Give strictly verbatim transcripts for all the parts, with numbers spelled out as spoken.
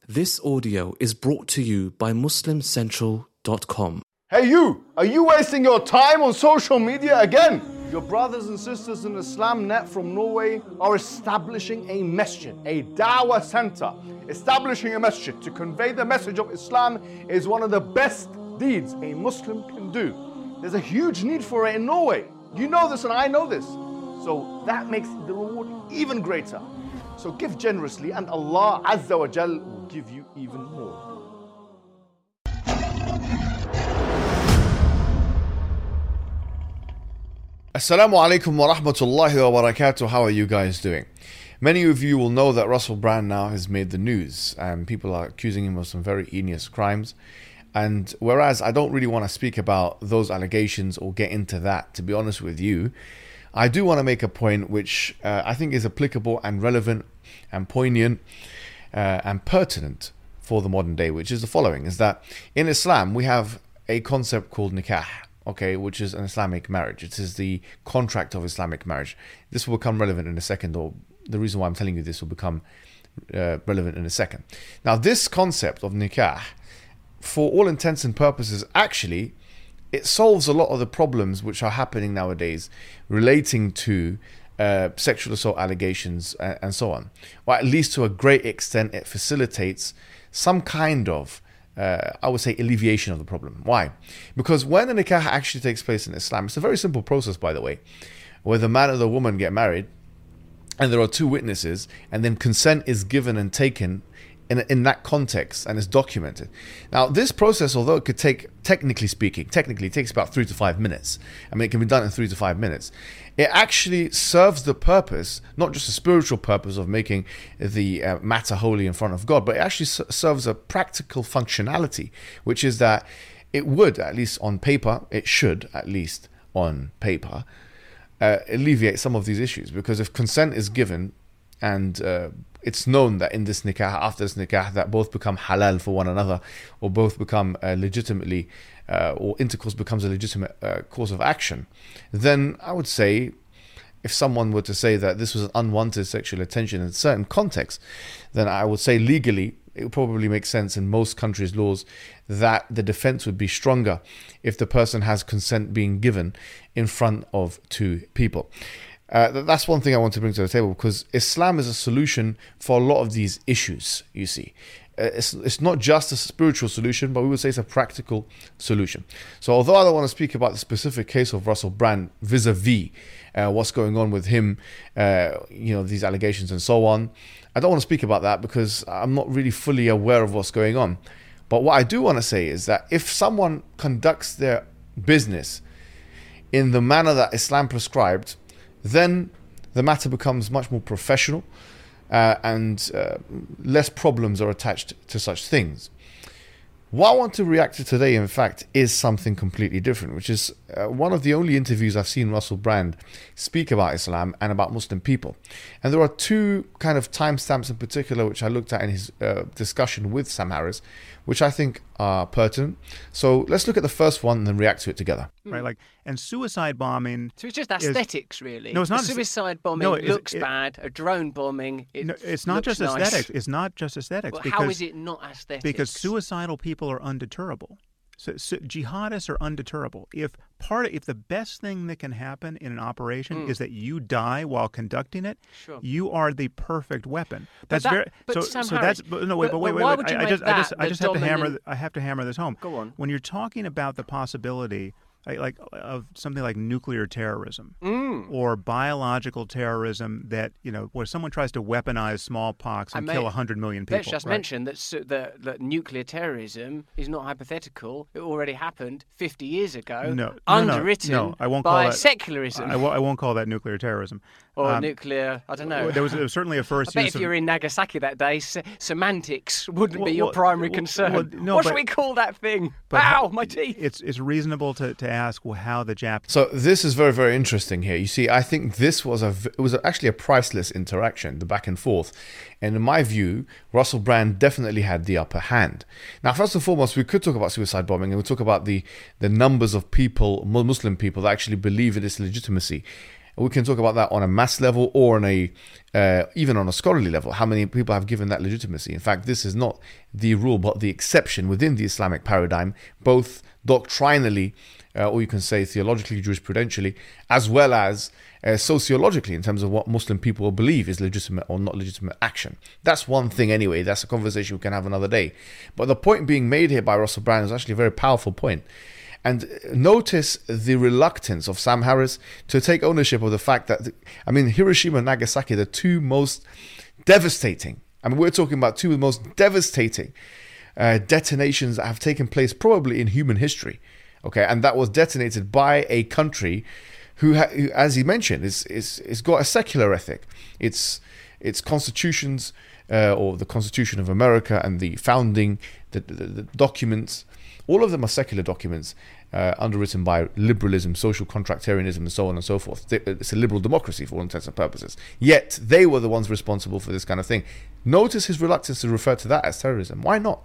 This audio is brought to you by muslim central dot com. Hey you, are you wasting your time on social media again? Your brothers and sisters in Islam Net from Norway are establishing a masjid, a dawah center. Establishing a masjid to convey the message of Islam is one of the best deeds a Muslim can do. There's a huge need for it in Norway. You know this and I know this. So that makes the reward even greater. So give generously and Allah Azza wa Jal will give you even more. Assalamu alaikum wa rahmatullahi wa barakatuh. How are you guys doing? Many of you will know that Russell Brand now has made the news and people are accusing him of some very heinous crimes. And whereas I don't really want to speak about those allegations or get into that, to be honest with you, I do want to make a point which uh, I think is applicable and relevant and poignant uh, and pertinent for the modern day, which is the following, is that in Islam we have a concept called nikah, okay, which is an Islamic marriage. It is the contract of Islamic marriage. This will become relevant in a second, or the reason why I'm telling you this will become uh, relevant in a second. Now, this concept of nikah, for all intents and purposes, actually, it solves a lot of the problems which are happening nowadays relating to uh, sexual assault allegations and, and so on. Or at least to a great extent, it facilitates some kind of Uh, I would say alleviation of the problem. Why? Because when a nikah actually takes place in Islam, it's a very simple process, by the way, where the man and the woman get married and there are two witnesses and then consent is given and taken in, in that context and is documented. Now, this process, although it could take, technically speaking, technically it takes about three to five minutes. I mean, it can be done in three to five minutes. It actually serves the purpose, not just a spiritual purpose of making the uh, matter holy in front of God, but it actually s- serves a practical functionality, which is that it would, at least on paper, it should, at least on paper, uh, alleviate some of these issues. Because if consent is given and uh, it's known that in this nikah, after this nikah, that both become halal for one another, or both become uh, legitimately, uh, or intercourse becomes a legitimate uh, course of action, then I would say, if someone were to say that this was an unwanted sexual attention in certain contexts, then I would say legally, it would probably make sense in most countries' laws that the defense would be stronger if the person has consent being given in front of two people. Uh, that's one thing I want to bring to the table, because Islam is a solution for a lot of these issues, you see. Uh, it's, it's not just a spiritual solution, but we would say it's a practical solution. So although I don't want to speak about the specific case of Russell Brand vis-a-vis uh, what's going on with him, uh, you know, these allegations and so on, I don't want to speak about that because I'm not really fully aware of what's going on. But what I do want to say is that if someone conducts their business in the manner that Islam prescribed, then the matter becomes much more professional uh, and uh, less problems are attached to such things. What I want to react to today, in fact, is something completely different, which is uh, one of the only interviews I've seen Russell Brand speak about Islam and about Muslim people. And there are two kind of timestamps in particular which I looked at in his uh, discussion with Sam Harris, which I think are pertinent. So let's look at the first one and then react to it together. Right, like, and suicide bombing. So it's just aesthetics, is, really. No, it's not. A suicide bombing no, it, looks it, bad. A drone bombing, it no, it's not looks just nice. aesthetics. It's not just aesthetics. Well, because, how is it not aesthetics? Because suicidal people are undeterrable. So, so jihadists are undeterrable. If part, of, if the best thing that can happen in an operation mm. is that you die while conducting it, sure. you are the perfect weapon. That's that, very. But so, Sam so Harris, that's. But, no, wait, but, but wait, but wait, why wait. would you I, I make just, that I just, I just have dominant... to hammer. I have to hammer this home. Go on. When you're talking about the possibility, like, like of something like nuclear terrorism mm. or biological terrorism, that, you know, where someone tries to weaponize smallpox and I kill may, one hundred million people. Let's just right? mention that, su- that that nuclear terrorism is not hypothetical. It already happened fifty years ago, no, underwritten no, no, I won't by call that, secularism. I, I, won't, I won't call that nuclear terrorism. Or um, nuclear, I don't know. There was, there was certainly a first I bet use if of, you were in Nagasaki that day, se- semantics wouldn't well, be your well, primary well, concern. well, no, what but, should we call that thing? but Ow, my teeth. It's it's reasonable to, to ask well, how the Japanese... So this is very, very interesting here. You see, I think this was a it was actually a priceless interaction, the back and forth. And in my view, Russell Brand definitely had the upper hand. Now, first and foremost, we could talk about suicide bombing, and we talk about the, the numbers of people, Muslim people, that actually believe in its legitimacy. And we can talk about that on a mass level or on a uh, even on a scholarly level. How many people have given that legitimacy? In fact, this is not the rule, but the exception within the Islamic paradigm, both doctrinally, uh, or you can say theologically, jurisprudentially, as well as uh, sociologically, in terms of what Muslim people believe is legitimate or not legitimate action. That's one thing anyway. That's a conversation we can have another day. But the point being made here by Russell Brand is actually a very powerful point. And notice the reluctance of Sam Harris to take ownership of the fact that, I mean, Hiroshima and Nagasaki, the two most devastating, I mean, we're talking about two of the most devastating uh, detonations that have taken place probably in human history. Okay, and that was detonated by a country who, ha- who as he mentioned, is is is got a secular ethic. Its its constitutions, uh, or the Constitution of America and the founding, the, the, the documents, all of them are secular documents, uh, underwritten by liberalism, social contractarianism, and so on and so forth. It's a liberal democracy for all intents and purposes. Yet they were the ones responsible for this kind of thing. Notice his reluctance to refer to that as terrorism. Why not?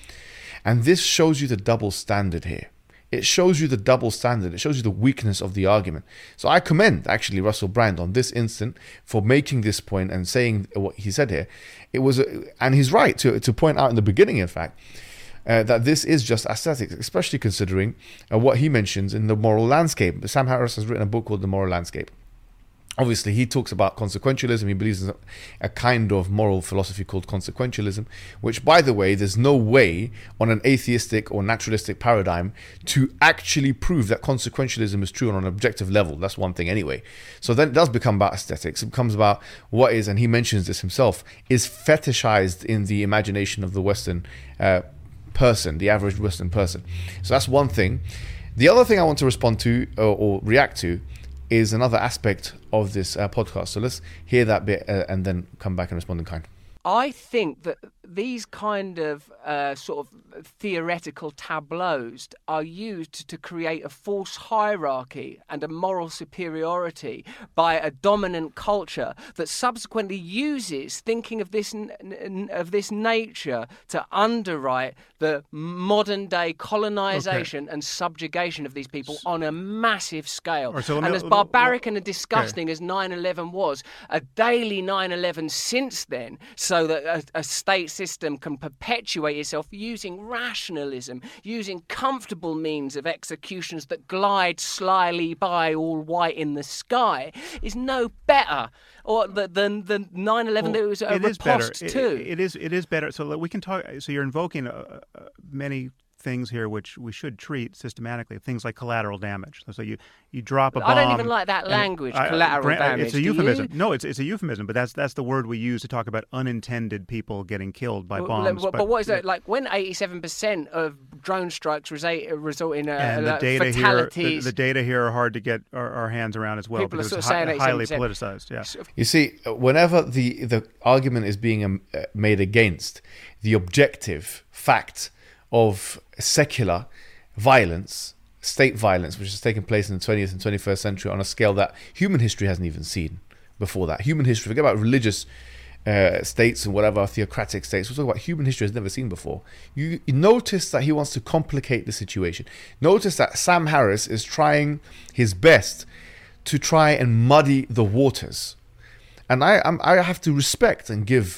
And this shows you the double standard here. It shows you the double standard. It shows you the weakness of the argument. So I commend actually Russell Brand on this instant for making this point and saying what he said here. It was, a, and he's right to to point out in the beginning, in fact, uh, that this is just aesthetics, especially considering uh, what he mentions in The Moral Landscape. Sam Harris has written a book called The Moral Landscape. Obviously, he talks about consequentialism. He believes in a kind of moral philosophy called consequentialism, which, by the way, there's no way on an atheistic or naturalistic paradigm to actually prove that consequentialism is true on an objective level. That's one thing anyway. So then it does become about aesthetics. It becomes about what is, and he mentions this himself, is fetishized in the imagination of the Western uh, person, the average Western person. So that's one thing. The other thing I want to respond to or, or react to is another aspect of this uh, podcast. So let's hear that bit uh, and then come back and respond in kind. I think that these kind of uh, sort of theoretical tableaus are used to create a false hierarchy and a moral superiority by a dominant culture that subsequently uses thinking of this n- of this nature to underwrite the modern day colonization okay. and subjugation of these people on a massive scale. Right, so and me, as barbaric me, and disgusting okay. as nine eleven was, a daily nine eleven since then, so that a, a state system can perpetuate itself using rationalism, using comfortable means of executions that glide slyly by all white in the sky, is no better or the, than the nine eleven well, that was a riposte to. It, it is. It is better. So we can talk. So you're invoking uh, uh, many things here which we should treat systematically, things like collateral damage. So you, you drop a bomb. I don't even like that language, it, collateral I, damage. It's a euphemism. No, it's it's a euphemism, but that's that's the word we use to talk about unintended people getting killed by well, bombs. But, but, but what is that? Like when eighty-seven percent of drone strikes result, result in uh, and uh, the data fatalities. Here, the, the data here are hard to get our, our hands around as well. People because are it's sort of hi- saying highly politicized. Yeah. You see, whenever the, the argument is being um, made against the objective fact of secular violence, state violence, which has taken place in the twentieth and twenty-first century on a scale that human history hasn't even seen before that. Human history, forget about religious uh, states and whatever, theocratic states. We're talking about human history has never seen before. You, you notice that he wants to complicate the situation. Notice that Sam Harris is trying his best to try and muddy the waters. And I I'm, I have to respect and give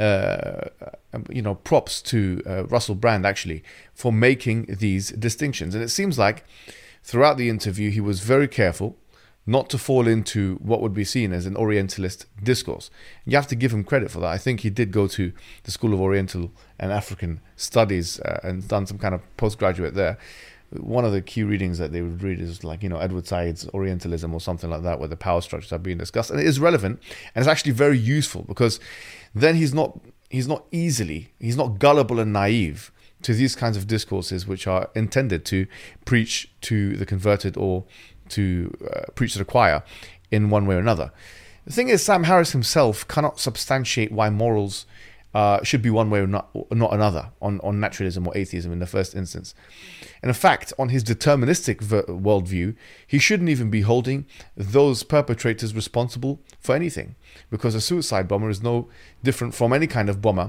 Uh, you know, props to uh, Russell Brand actually for making these distinctions. And it seems like throughout the interview he was very careful not to fall into what would be seen as an Orientalist discourse. You have to give him credit for that. I think he did go to the School of Oriental and African Studies uh, and done some kind of postgraduate there. One of the key readings that they would read is like, you know, Edward Said's Orientalism or something like that, where the power structures are being discussed. And it is relevant, and it's actually very useful, because then he's not he's not easily, he's not gullible and naive to these kinds of discourses which are intended to preach to the converted or to uh, preach to the choir in one way or another. The thing is, Sam Harris himself cannot substantiate why morals uh, should be one way or not, or not another on, on naturalism or atheism in the first instance. And in fact, on his deterministic ver- worldview, he shouldn't even be holding those perpetrators responsible for anything, because a suicide bomber is no different from any kind of bomber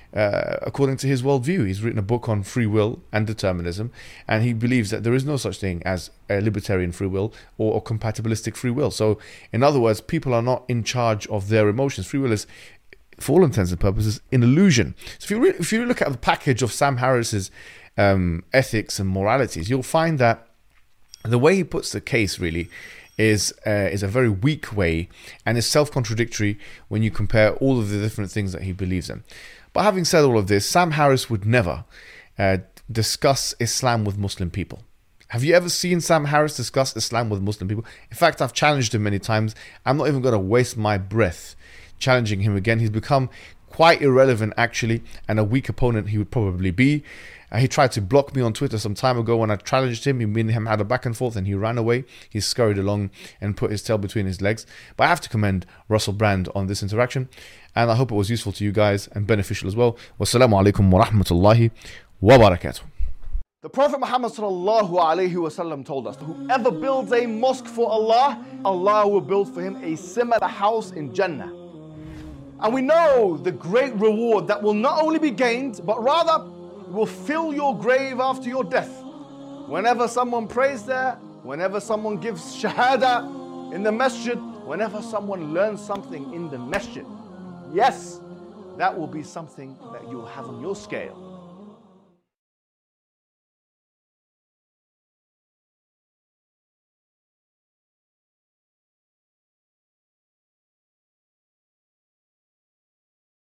uh, according to his worldview. He's written a book on free will and determinism, and he believes that there is no such thing as a libertarian free will or, or compatibilistic free will. So, in other words, people are not in charge of their emotions. Free will is, for all intents and purposes, an illusion. So, if you re- if you look at the package of Sam Harris's um, ethics and moralities, you'll find that the way he puts the case really is uh, is a very weak way, and is self-contradictory when you compare all of the different things that he believes in. But having said all of this, Sam Harris would never uh, discuss Islam with Muslim people. Have you ever seen Sam Harris discuss Islam with Muslim people? In fact, I've challenged him many times. I'm not even going to waste my breath challenging him again. He's become quite irrelevant, actually, and a weak opponent he would probably be. Uh, he tried to block me on Twitter some time ago when I challenged him. He and him had a back and forth, and he ran away. He scurried along and put his tail between his legs. But I have to commend Russell Brand on this interaction, and I hope it was useful to you guys and beneficial as well. Wassalamu alaikum wa rahmatullahi wa barakatuh. The Prophet Muhammad sallallahu alaihi wasallam told us, whoever builds a mosque for Allah, Allah will build for him a similar house in Jannah. And we know the great reward that will not only be gained, but rather will fill your grave after your death. Whenever someone prays there, whenever someone gives shahada in the masjid, whenever someone learns something in the masjid, yes, that will be something that you'll have on your scale.